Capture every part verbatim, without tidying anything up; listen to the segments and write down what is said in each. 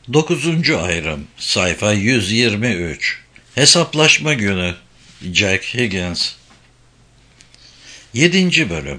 Dokuzuncu ayrım, sayfa yüz yirmi üç. Hesaplaşma günü, Jack Higgins. Yedinci bölüm.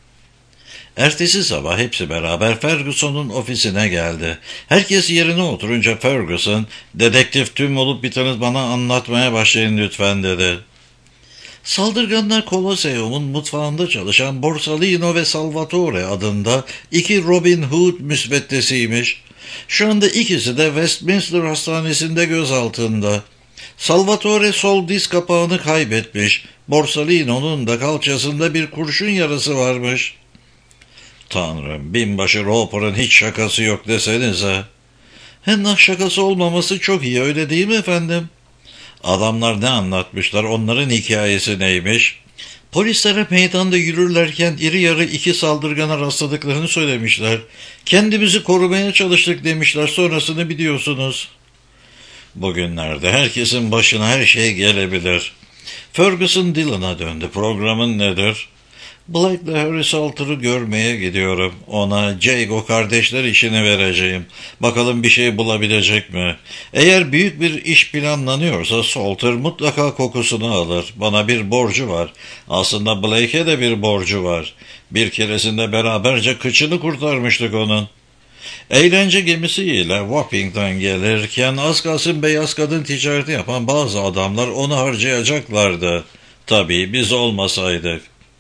Ertesi sabah hepsi beraber Ferguson'un ofisine geldi. Herkes yerine oturunca Ferguson, "Dedektif, tüm olup biteni bana anlatmaya başlayın lütfen," dedi. Saldırganlar Colosseum'un mutfağında çalışan Borsalino ve Salvatore adında iki Robin Hood müsveddesiymiş. Şu anda ikisi de Westminster Hastanesi'nde gözaltında. Salvatore sol diz kapağını kaybetmiş. Borsalino'nun da kalçasında bir kurşun yarası varmış. Tanrım, binbaşı Roper'ın hiç şakası yok desenize. Hennah, şakası olmaması çok iyi, öyle değil mi efendim? Adamlar ne anlatmışlar, onların hikayesi neymiş? Polislere meydanda yürürlerken iri yarı iki saldırgana rastladıklarını söylemişler. Kendimizi korumaya çalıştık demişler, sonrasını biliyorsunuz. Bugünlerde herkesin başına her şey gelebilir. Ferguson Dillon'a döndü. Programın nedir? Blake'le Harry Salter'ı görmeye gidiyorum. Ona Jago kardeşler işini vereceğim. Bakalım bir şey bulabilecek mi? Eğer büyük bir iş planlanıyorsa Salter mutlaka kokusunu alır. Bana bir borcu var. Aslında Blake'e de bir borcu var. Bir keresinde beraberce kıçını kurtarmıştık onun. Eğlence gemisiyle Wapping'den gelirken az kalsın beyaz kadın ticareti yapan bazı adamlar onu harcayacaklardı. Tabii biz olmasaydık.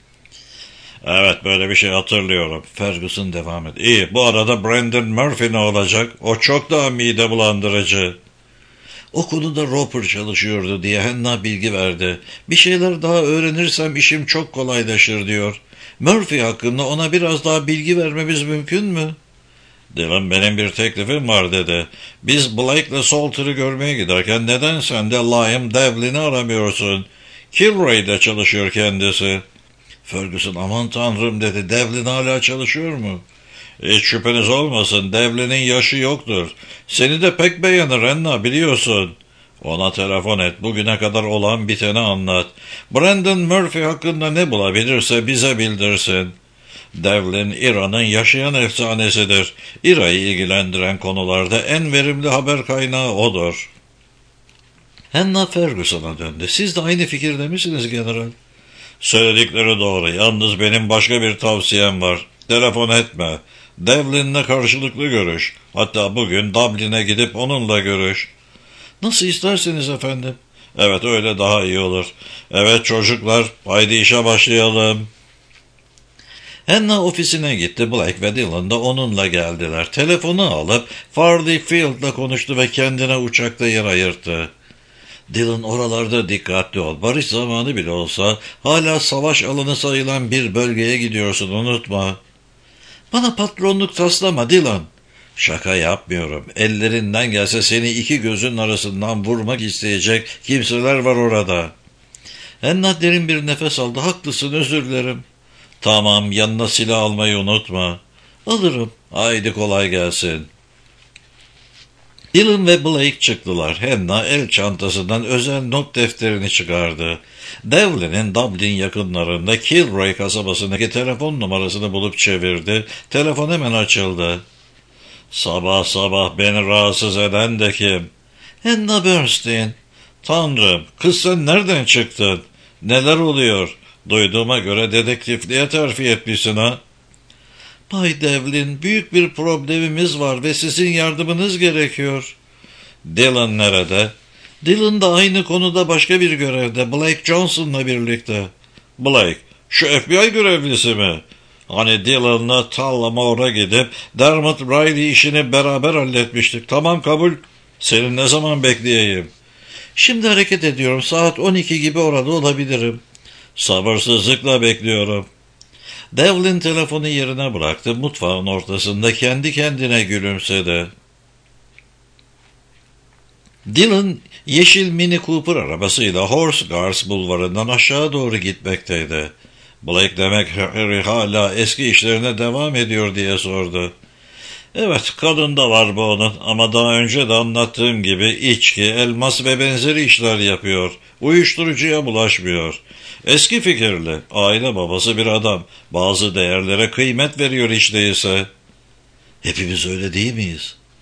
Evet, böyle bir şey hatırlıyorum. Ferguson devam et. İyi, bu arada Brandon Murphy ne olacak? O çok daha mide bulandırıcı. O konuda Roper çalışıyordu diye Hannah bilgi verdi. Bir şeyler daha öğrenirsem işim çok kolaylaşır diyor. Murphy hakkında ona biraz daha bilgi vermemiz mümkün mü? Dylan, benim bir teklifim var dedi. Biz Blake'le Salter'ı görmeye giderken neden sen de Liam Devlin'i aramıyorsun? Kilroy'da çalışıyor kendisi. Ferguson, aman tanrım dedi. Devlin hala çalışıyor mu? Hiç şüpheniz olmasın. Devlin'in yaşı yoktur. Seni de pek beğenir Hannah, biliyorsun. Ona telefon et. Bugüne kadar olan biteni anlat. Brandon Murphy hakkında ne bulabilirse bize bildirsin. Devlin, İra'nın yaşayan efsanesidir. İra'yı ilgilendiren konularda en verimli haber kaynağı odur. Hannah Ferguson'a döndü. Siz de aynı fikirde misiniz general? Söyledikleri doğru. Yalnız benim başka bir tavsiyem var. Telefon etme. Devlin'le karşılıklı görüş. Hatta bugün Dublin'e gidip onunla görüş. Nasıl isterseniz efendim. Evet, öyle daha iyi olur. Evet çocuklar, haydi işe başlayalım. Hannah ofisine gitti. Blake ve Dillon da onunla geldiler. Telefonu alıp Farley Field'la konuştu ve kendine uçakta yer ayırttı. Dillon, oralarda dikkatli ol. Barış zamanı bile olsa hala savaş alanı sayılan bir bölgeye gidiyorsun, unutma. Bana patronluk taslama Dillon. Şaka yapmıyorum. Ellerinden gelse seni iki gözün arasından vurmak isteyecek kimseler var orada. Hannah derin bir nefes aldı. Haklısın, özür dilerim. Tamam, yanına silah almayı unutma. Alırım. Haydi kolay gelsin. Dillon ve Blake çıktılar. Hannah el çantasından özel not defterini çıkardı. Devlin'in Dublin yakınlarında Kilroy kasabasındaki telefon numarasını bulup çevirdi. Telefon hemen açıldı. Sabah sabah beni rahatsız eden de kim? Hannah Bernstein. Tanrım, kız sen nereden çıktın? Neler oluyor? Duyduğuma göre dedektifliğe terfi etmişsin ha? Bay Devlin, büyük bir problemimiz var ve sizin yardımınız gerekiyor. Dillon nerede? Dillon da aynı konuda başka bir görevde, Blake Johnson'la birlikte. Blake, şu F B I görevlisi mi? Hani Dillon'la Tallamore'a gidip Dermot Riley işini beraber halletmiştik. Tamam, kabul. Senin ne zaman bekleyeyim? Şimdi hareket ediyorum. Saat on iki gibi orada olabilirim. Sabırsızlıkla bekliyorum. Devlin telefonu yerine bıraktı. Mutfağın ortasında kendi kendine gülümsedi. Dillon yeşil Mini Cooper arabasıyla Horse Guards bulvarından aşağı doğru gitmekteydi. Blake, demek Harry hala eski işlerine devam ediyor diye sordu. Evet, kadın da var bu onun, ama daha önce de anlattığım gibi içki, elmas ve benzeri işler yapıyor. Uyuşturucuya bulaşmıyor. Eski fikirli, aile babası bir adam. Bazı değerlere kıymet veriyor hiç değilse. Hepimiz öyle değil miyiz?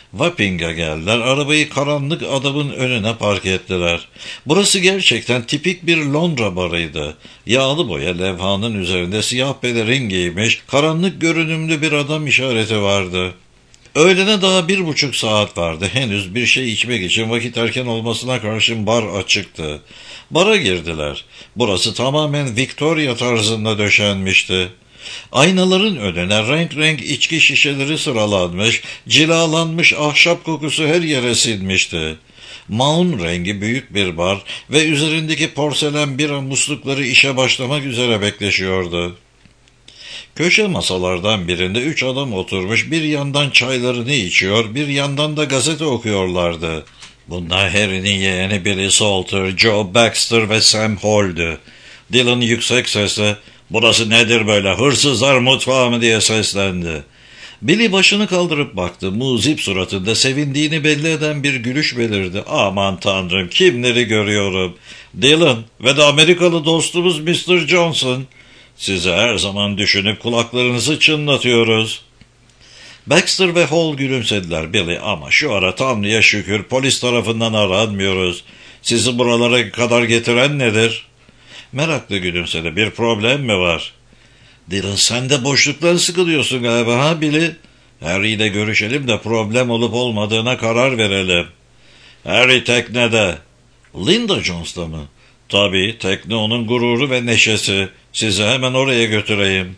Wapping'e geldiler. Arabayı karanlık adamın önüne park ettiler. Burası gerçekten tipik bir Londra barıydı. Yağlı boya levhanın üzerinde siyah pelerin giymiş, karanlık görünümlü bir adam işareti vardı. Öğlene daha bir buçuk saat vardı. Henüz bir şey içmek için vakit erken olmasına karşın bar açıktı. Bara girdiler. Burası tamamen Victoria tarzında döşenmişti. Aynaların önüne renk renk içki şişeleri sıralanmış, cilalanmış ahşap kokusu her yere sinmişti. Maun rengi büyük bir bar ve üzerindeki porselen bira muslukları işe başlamak üzere bekleşiyordu. Köşe masalardan birinde üç adam oturmuş, bir yandan çaylarını içiyor, bir yandan da gazete okuyorlardı. Bunlar Harry'nin yeğeni Billy Salter, Joe Baxter ve Sam Hall'dü. Dylan yüksek sesle, "Burası nedir böyle, hırsızlar mutfağı mı?" diye seslendi. Billy başını kaldırıp baktı. Muzip suratında sevindiğini belli eden bir gülüş belirdi. "Aman tanrım, kimleri görüyorum. Dylan ve de Amerikalı dostumuz mister Johnson. Sizi her zaman düşünüp kulaklarınızı çınlatıyoruz." Baxter ve Hall gülümsediler. "Billy, ama şu ara Tanrı'ya şükür polis tarafından aranmıyoruz. Sizi buralara kadar getiren nedir?" Meraklı gülümsedi. "Bir problem mi var?" "Dylan, sen de boşluktan sıkılıyorsun galiba ha Billy? Harry ile görüşelim de problem olup olmadığına karar verelim." "Harry teknede." "Linda Jones'ta mı?" "Tabii, tekne onun gururu ve neşesi. Sizi hemen oraya götüreyim."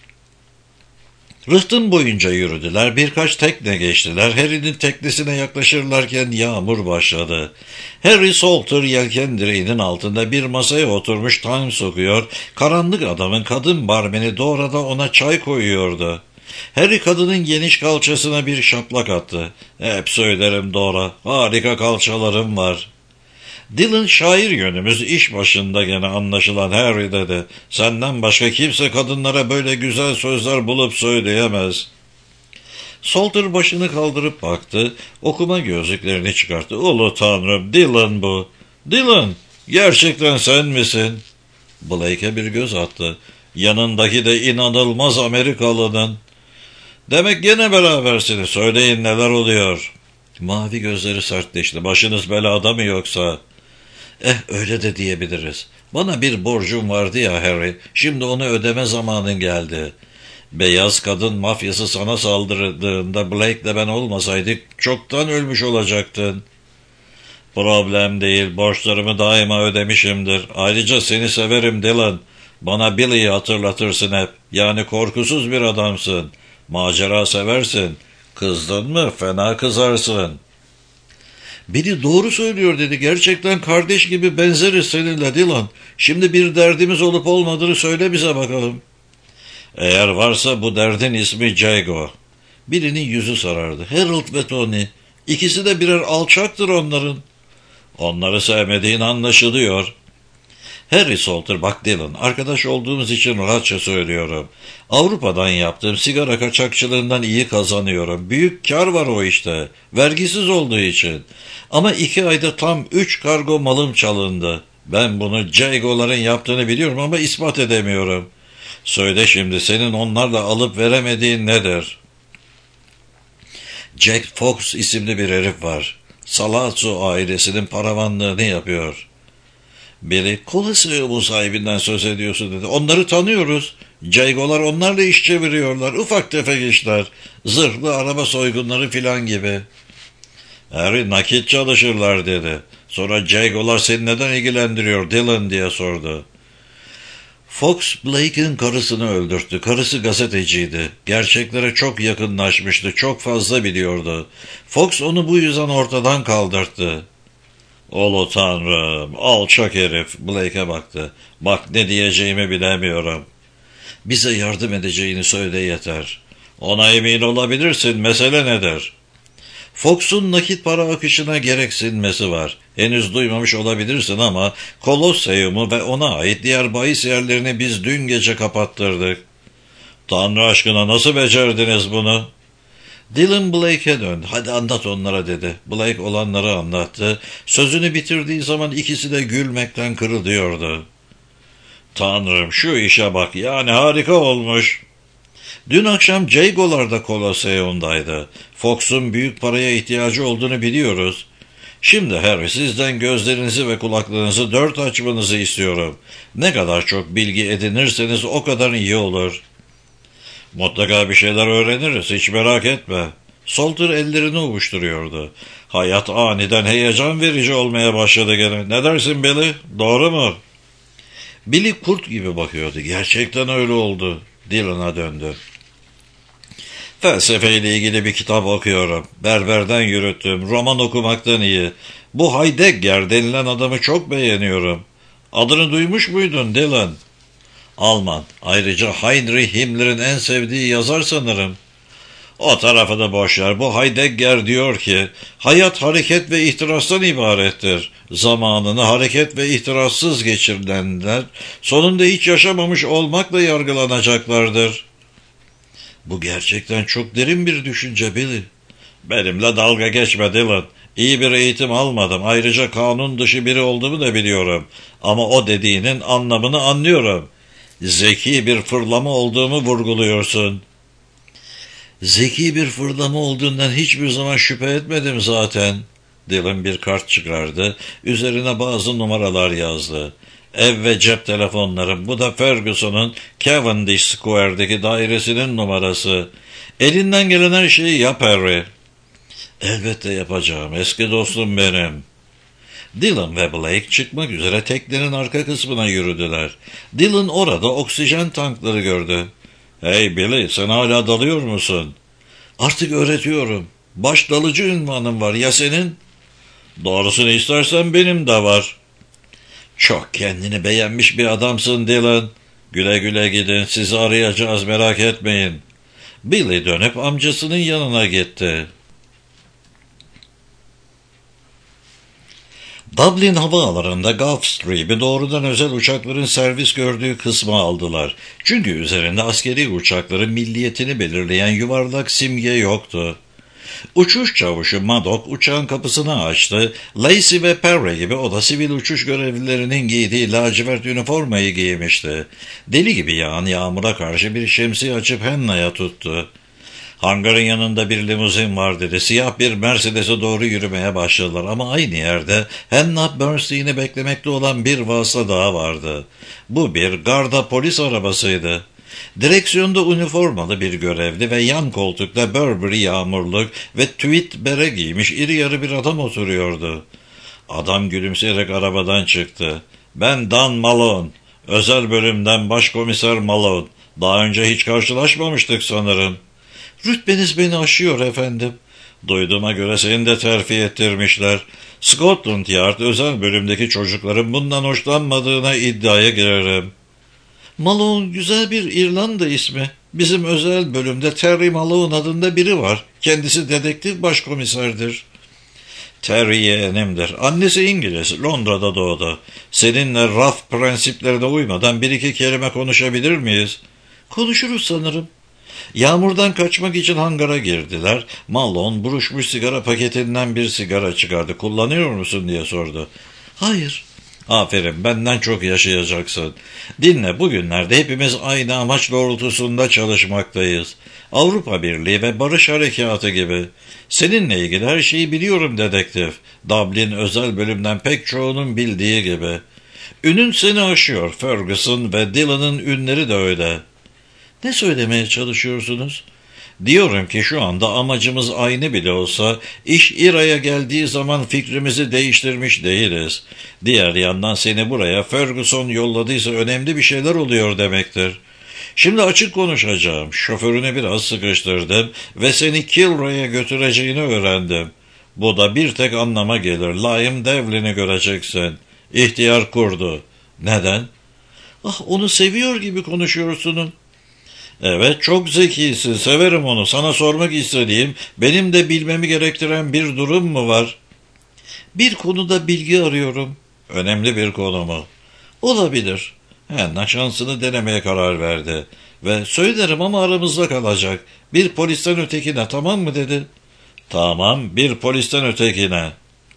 Rıhtım boyunca yürüdüler, birkaç tekne geçtiler. Harry'nin teknesine yaklaşırlarken yağmur başladı. Harry Salter yelken direğinin altında bir masaya oturmuş Times okuyor, karanlık adamın kadın barmeni Dora da ona çay koyuyordu. Harry kadının geniş kalçasına bir şaplak attı. "Hep söylerim Dora, harika kalçalarım var." "Dylan, şair yönümüz iş başında gene anlaşılan Harry," dedi. "Senden başka kimse kadınlara böyle güzel sözler bulup söyleyemez." Salter başını kaldırıp baktı, okuma gözlüklerini çıkarttı. "Ulu tanrım, Dylan bu." "Dylan, gerçekten sen misin?" Blake'e bir göz attı. "Yanındaki de inanılmaz Amerikalı'nın." "Demek gene berabersiniz, söyleyin neler oluyor?" Mavi gözleri sertleşti. "Başınız belada mı yoksa?" "Eh, öyle de diyebiliriz. Bana bir borcum vardı ya Harry, şimdi onu ödeme zamanın geldi. Beyaz kadın mafyası sana saldırdığında Blake'le ben olmasaydık çoktan ölmüş olacaktın." "Problem değil, borçlarımı daima ödemişimdir. Ayrıca seni severim Dylan. Bana Billy'yi hatırlatırsın hep. Yani korkusuz bir adamsın. Macera seversin. Kızdın mı fena kızarsın." "Billy doğru söylüyor," dedi. "Gerçekten kardeş gibi benzeriz seninle Dylan. Şimdi bir derdimiz olup olmadığını söyle bize bakalım." "Eğer varsa bu derdin ismi Jago." Billy'nin yüzü sarardı. "Harold ve Tony. İkisi de birer alçaktır onların." "Onları sevmediğin anlaşılıyor." "Harry Salter, bak Dylan, arkadaş olduğumuz için rahatça söylüyorum. Avrupa'dan yaptığım sigara kaçakçılığından iyi kazanıyorum. Büyük kar var o işte, vergisiz olduğu için. Ama iki ayda tam üç kargo malım çalındı. Ben bunu Jago'ların yaptığını biliyorum ama ispat edemiyorum. Söyle şimdi, senin onlarla alıp veremediğin nedir?" "Jack Fox isimli bir herif var. Salazzo ailesinin paravanlığını yapıyor." "Billy, kola bu sahibinden söz ediyorsun," dedi. "Onları tanıyoruz. Jago'lar onlarla iş çeviriyorlar. Ufak tefek işler. Zırhlı araba soygunları filan gibi." "Harry, nakit çalışırlar," dedi. "Sonra Jago'lar seni neden ilgilendiriyor Dylan?" diye sordu. "Fox, Blake'in karısını öldürttü. Karısı gazeteciydi. Gerçeklere çok yakınlaşmıştı. Çok fazla biliyordu. Fox onu bu yüzden ortadan kaldırttı." "Ulu tanrım, alçak herif." Blake'e baktı. "Bak, ne diyeceğimi bilemiyorum." "Bize yardım edeceğini söyle yeter." "Ona emin olabilirsin. Mesele nedir?" "Fox'un nakit para akışına gereksinmesi var. Henüz duymamış olabilirsin ama Kolosseum'u ve ona ait diğer bahis yerlerini biz dün gece kapattırdık." "Tanrı aşkına nasıl becerdiniz bunu?" Dylan Blake'e döndü. "Hadi anlat onlara," dedi. Blake olanları anlattı. Sözünü bitirdiği zaman ikisi de gülmekten kırılıyordu. "Tanrım, şu işe bak, yani harika olmuş." Dün akşam Jago'larda Colosseum'daydı. Fox'un büyük paraya ihtiyacı olduğunu biliyoruz. Şimdi Harry, sizden gözlerinizi ve kulaklarınızı dört açmanızı istiyorum. Ne kadar çok bilgi edinirseniz o kadar iyi olur. Mutlaka bir şeyler öğreniriz, hiç merak etme. Salter ellerini ovuşturuyordu. Hayat aniden heyecan verici olmaya başladı gene. Ne dersin Billy? Doğru mu? Billy kurt gibi bakıyordu. Gerçekten öyle oldu. Dylan'a döndü. Felsefeyle ilgili bir kitap okuyorum. Berberden yürüttüm. Roman okumaktan iyi. Bu Heidegger denilen adamı çok beğeniyorum. Adını duymuş muydun Dylan? Alman. Ayrıca Heinrich Himmler'in en sevdiği yazar sanırım. O tarafı da boşver. Bu Heidegger diyor ki, hayat hareket ve ihtirastan ibarettir. Zamanını hareket ve ihtirassız geçirilenler, sonunda hiç yaşamamış olmakla yargılanacaklardır. Bu gerçekten çok derin bir düşünce Billy. Benimle dalga geçme Dylan. İyi bir eğitim almadım. Ayrıca kanun dışı biri olduğumu da biliyorum. Ama o dediğinin anlamını anlıyorum. Zeki bir fırlama olduğumu vurguluyorsun. Zeki bir fırlama olduğundan hiçbir zaman şüphe etmedim zaten. Dylan bir kart çıkardı. Üzerine bazı numaralar yazdı. Ev ve cep telefonlarım. Bu da Ferguson'un Cavendish Square'deki dairesinin numarası. Elinden gelen her şeyi yap Harry. Elbette yapacağım. Eski dostum benim. Dylan ve Blake çıkmak üzere teknenin arka kısmına yürüdüler. Dylan orada oksijen tankları gördü. Hey Billy, sen hala dalıyor musun? Artık öğretiyorum. Baş dalıcı ünvanım var. Ya senin? Doğrusunu istersen benim de var. Çok kendini beğenmiş bir adamsın Dylan. Güle güle gidin. Sizi arayacağız, merak etmeyin. Billy dönüp amcasının yanına gitti. Dublin havaalanında Gulfstream'i doğrudan özel uçakların servis gördüğü kısma aldılar. Çünkü üzerinde askeri uçakların milliyetini belirleyen yuvarlak simge yoktu. Uçuş çavuşu Maddock uçağın kapısını açtı. Lacey ve Perry gibi o da sivil uçuş görevlilerinin giydiği lacivert üniformayı giymişti. Deli gibi yağan yağmura karşı bir şemsiye açıp Hannah'ya tuttu. Hangarın yanında bir limuzin var dedi. Siyah bir Mercedes'e doğru yürümeye başladılar ama aynı yerde Hannah Bernstein'i beklemekte olan bir vasıta daha vardı. Bu bir garda polis arabasıydı. Direksiyonda üniformalı bir görevli ve yan koltukta Burberry yağmurluk ve tweed bere giymiş iri yarı bir adam oturuyordu. Adam gülümseyerek arabadan çıktı. Ben Dan Malone, özel bölümden başkomiser Malone. Daha önce hiç karşılaşmamıştık sanırım. Rütbeniz beni aşıyor efendim. Duyduğuma göre seni de terfi ettirmişler. Scotland Yard özel bölümdeki çocukların bundan hoşlanmadığına iddiaya girerim. Malone güzel bir İrlanda ismi. Bizim özel bölümde Terry Malone adında biri var. Kendisi dedektif başkomiserdir. Terry yeğenimdir. Annesi İngiliz. Londra'da doğdu. Seninle raf prensiplerine uymadan bir iki kelime konuşabilir miyiz? Konuşuruz sanırım. Yağmurdan kaçmak için hangara girdiler. Malone buruşmuş sigara paketinden bir sigara çıkardı. Kullanıyor musun diye sordu. Hayır. Aferin, benden çok yaşayacaksın. Dinle, bugünlerde hepimiz aynı amaç doğrultusunda çalışmaktayız. Avrupa Birliği ve Barış Harekatı gibi. Seninle ilgili her şeyi biliyorum dedektif. Dublin özel bölümden pek çoğunun bildiği gibi. Ünün seni aşıyor. Ferguson ve Dylan'ın ünleri de öyle. Ne söylemeye çalışıyorsunuz? Diyorum ki şu anda amacımız aynı bile olsa iş İRA'ya geldiği zaman fikrimizi değiştirmiş değiliz. Diğer yandan seni buraya Ferguson yolladıysa önemli bir şeyler oluyor demektir. Şimdi açık konuşacağım. Şoförünü biraz sıkıştırdım ve seni Kilroy'a götüreceğini öğrendim. Bu da bir tek anlama gelir. Liam Devlin'i göreceksin. İhtiyar kurdu. Neden? Ah, onu seviyor gibi konuşuyorsunuz. Evet, çok zekisin, severim onu. Sana sormak istediğim, benim de bilmemi gerektiren bir durum mu var? Bir konuda bilgi arıyorum. Önemli bir konu mu? Olabilir. Hannah şansını denemeye karar verdi. Ve söylerim ama aramızda kalacak. Bir polisten ötekine, tamam mı dedi. Tamam, bir polisten ötekine.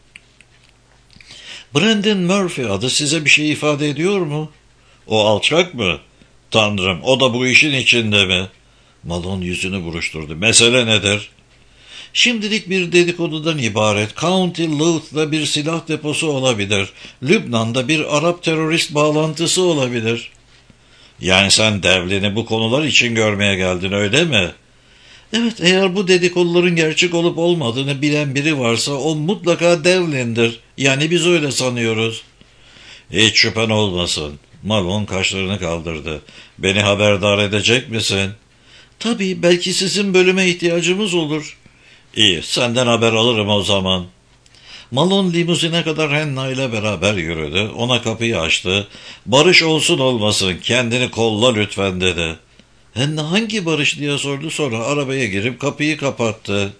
Brandon Murphy adı size bir şey ifade ediyor mu? O alçak mı? Tanrım, o da bu işin içinde mi? Malone yüzünü buruşturdu. Mesele nedir? Şimdilik bir dedikodudan ibaret. County Louth'da bir silah deposu olabilir. Lübnan'da bir Arap terörist bağlantısı olabilir. Yani sen Devlin'i bu konular için görmeye geldin, öyle mi? Evet, eğer bu dedikoduların gerçek olup olmadığını bilen biri varsa o mutlaka Devlin'dir. Yani biz öyle sanıyoruz. Hiç şüphen olmasın. Malone kaşlarını kaldırdı. Beni haberdar edecek misin? Tabii, belki sizin bölüme ihtiyacımız olur. İyi, senden haber alırım o zaman. Malone limuzine kadar Hannah ile beraber yürüdü. Ona kapıyı açtı. Barış olsun olmasın, kendini kolla lütfen dedi. Hannah hangi barış diye sordu, sonra arabaya girip kapıyı kapattı.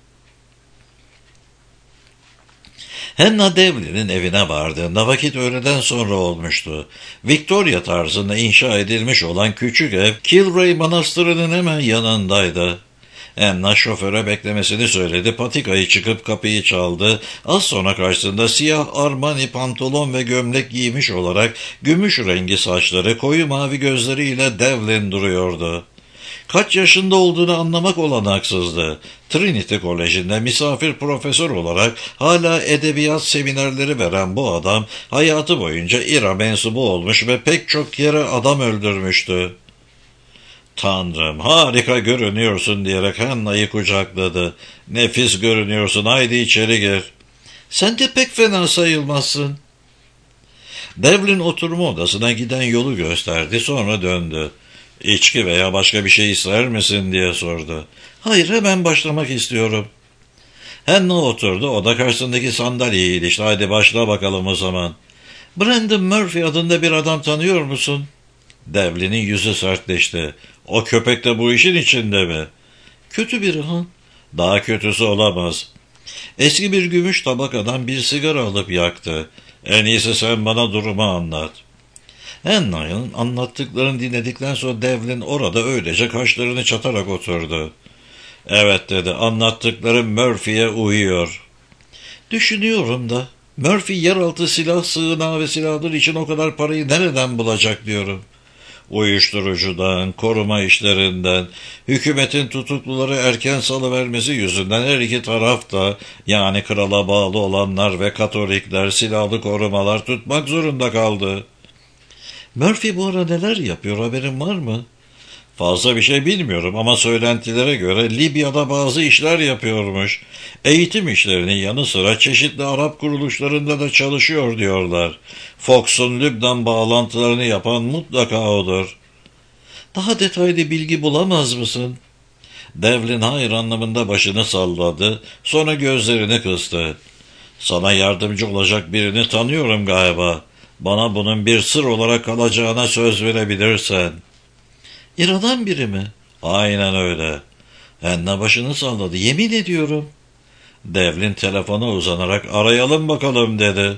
Hannah Devlin'in evine vardığında vakit öğleden sonra olmuştu. Victoria tarzında inşa edilmiş olan küçük ev Kilray Manastırı'nın hemen yanındaydı. Hannah şoföre beklemesini söyledi. Patikayı çıkıp kapıyı çaldı. Az sonra karşısında siyah Armani pantolon ve gömlek giymiş olarak gümüş rengi saçları, koyu mavi gözleriyle Devlin duruyordu. Kaç yaşında olduğunu anlamak olanaksızdı. Trinity Koleji'nde misafir profesör olarak hala edebiyat seminerleri veren bu adam hayatı boyunca İRA mensubu olmuş ve pek çok kere adam öldürmüştü. Tanrım, harika görünüyorsun diyerek Hannah'yı kucakladı. Nefis görünüyorsun, haydi içeri gir. Sen de pek fena sayılmazsın. Devlin oturma odasına giden yolu gösterdi, sonra döndü. İçki veya başka bir şey ister misin diye sordu. Hayır, hemen başlamak istiyorum. Hannah oturdu, o da karşısındaki sandalyeye ilişti. Haydi başla bakalım o zaman. Brandon Murphy adında bir adam tanıyor musun? Devlin'in yüzü sertleşti. O köpek de bu işin içinde mi? Kötü biri ha? Daha kötüsü olamaz. Eski bir gümüş tabakadan bir sigara alıp yaktı. En iyisi sen bana durumu anlat. Hannah'ın anlattıklarını dinledikten sonra Devlin orada öylece kaşlarını çatarak oturdu. Evet dedi, anlattıklarım Murphy'ye uyuyor. Düşünüyorum da Murphy yeraltı silah sığınağı ve silahlar için o kadar parayı nereden bulacak diyorum. Uyuşturucudan, koruma işlerinden, hükümetin tutukluları erken salıvermesi yüzünden her iki taraf da, yani krala bağlı olanlar ve Katolikler, silahlı korumalar tutmak zorunda kaldı. Murphy bu ara neler yapıyor, haberin var mı? Fazla bir şey bilmiyorum ama söylentilere göre Libya'da bazı işler yapıyormuş. Eğitim işlerinin yanı sıra çeşitli Arap kuruluşlarında da çalışıyor diyorlar. Fox'un Lübnan bağlantılarını yapan mutlaka odur. Daha detaylı bilgi bulamaz mısın? Devlin hayır anlamında başını salladı, sonra gözlerini kıstı. Sana yardımcı olacak birini tanıyorum galiba. Bana bunun bir sır olarak kalacağına söz verebilirsen. İra'dan biri mi? Aynen öyle. Hannah başını salladı. Yemin ediyorum. Devlin telefona uzanarak arayalım bakalım dedi.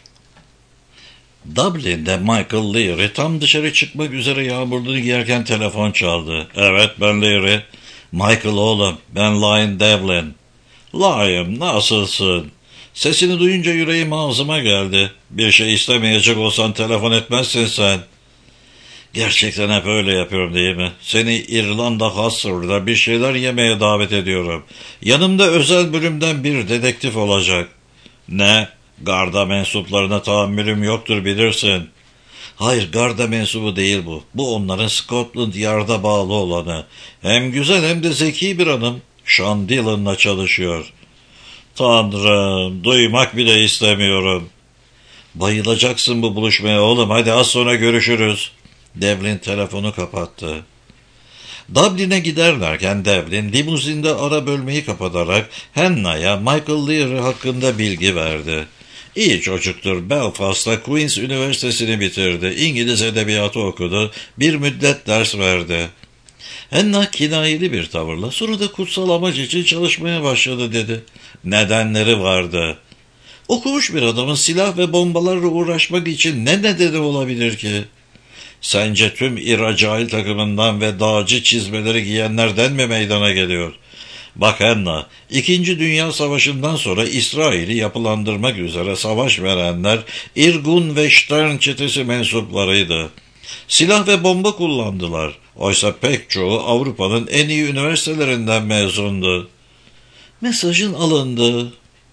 Dublin'de Michael Leary tam dışarı çıkmak üzere yağmurluğunu giyerken telefon çaldı. Evet, ben Leary. Michael oğlum, ben Lion Devlin. Lion, nasılsın? Sesini duyunca yüreğim ağzıma geldi. Bir şey istemeyecek olsan telefon etmezsin sen. Gerçekten hep öyle yapıyorum değil mi? Seni İrlanda Husser'da bir şeyler yemeye davet ediyorum. Yanımda özel bölümden bir dedektif olacak. Ne? Garda mensuplarına tahammülüm yoktur bilirsin. Hayır, garda mensubu değil bu. Bu onların Scotland Yard'a bağlı olanı. Hem güzel hem de zeki bir hanım. Sean Dillon'la çalışıyor. Tanrım, duymak bile istemiyorum. Bayılacaksın bu buluşmaya oğlum, hadi az sonra görüşürüz. Devlin telefonu kapattı. Dublin'e giderlerken Devlin limuzinde ara bölmeyi kapatarak Hannah'ya Michael Leary hakkında bilgi verdi. İyi çocuktur, Belfast'ta Queen's Üniversitesi'ni bitirdi, İngiliz edebiyatı okudu, bir müddet ders verdi. Hannah kinayeli bir tavırla sonra da kutsal amaç için çalışmaya başladı dedi. Nedenleri vardı. Okumuş bir adamın silah ve bombalarla uğraşmak için ne nedeni olabilir ki? Sence tüm İRA cahil takımından ve dağcı çizmeleri giyenlerden mi meydana geliyor? Bak Hannah, İkinci Dünya Savaşı'ndan sonra İsrail'i yapılandırmak üzere savaş verenler Irgun ve Stern çetesi mensuplarıydı. Silah ve bomba kullandılar. Oysa pek çoğu Avrupa'nın en iyi üniversitelerinden mezundu. Mesajın alındı.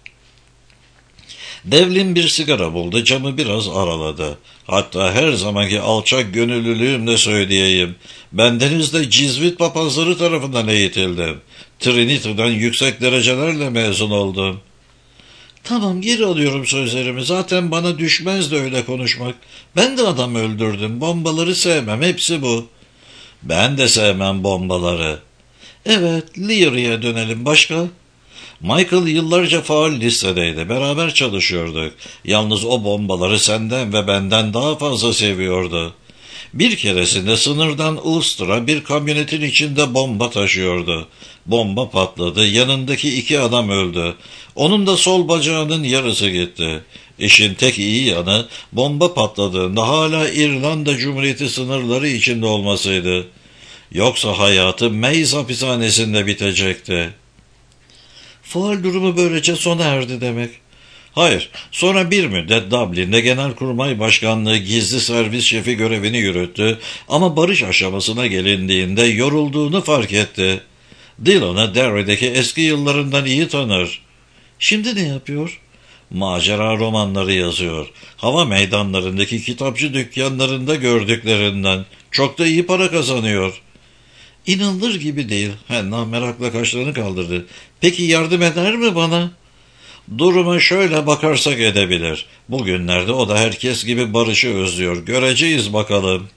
Devlin bir sigara buldu, camı biraz araladı. Hatta her zamanki alçak gönüllülüğümle söyleyeyim. Bendeniz de Cizvit papazları tarafından eğitildim. Trinity'den yüksek derecelerle mezun oldum. Tamam, geri alıyorum sözlerimi. Zaten bana düşmez de öyle konuşmak. Ben de adam öldürdüm. Bombaları sevmem. Hepsi bu. Ben de sevmem bombaları. Evet, Leary'e dönelim. Başka? Michael yıllarca faal listedeydi. Beraber çalışıyorduk. Yalnız o bombaları senden ve benden daha fazla seviyordu. Bir keresinde sınırdan Ulster'a bir kamyonetin içinde bomba taşıyordu. Bomba patladı. Yanındaki iki adam öldü. Onun da sol bacağının yarısı gitti. İşin tek iyi yanı bomba patladığında hala İrlanda Cumhuriyeti sınırları içinde olmasıydı. Yoksa hayatı Maze hapishanesinde bitecekti. Faal durumu böylece sona erdi demek. Hayır, sonra bir müddet Dublin'de Genelkurmay Başkanlığı gizli servis şefi görevini yürüttü ama barış aşamasına gelindiğinde yorulduğunu fark etti. Dillon'u Derry'deki eski yıllarından iyi tanır. Şimdi ne yapıyor? Macera romanları yazıyor. Hava meydanlarındaki kitapçı dükkanlarında gördüklerinden çok da iyi para kazanıyor. İnanılır gibi değil. Henna merakla kaşlarını kaldırdı. Peki yardım eder mi bana? Duruma şöyle bakarsak edebilir. Bugünlerde o da herkes gibi barışı özlüyor. Göreceğiz bakalım.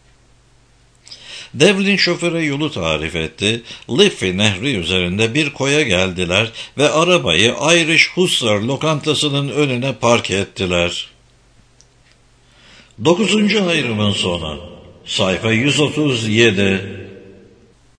Devlin şoföre yolu tarif etti. Liffey Nehri üzerinde bir koya geldiler ve arabayı Irish Hussar lokantasının önüne park ettiler. Dokuzuncu ayrımın sonu. Sayfa yüz otuz yedi.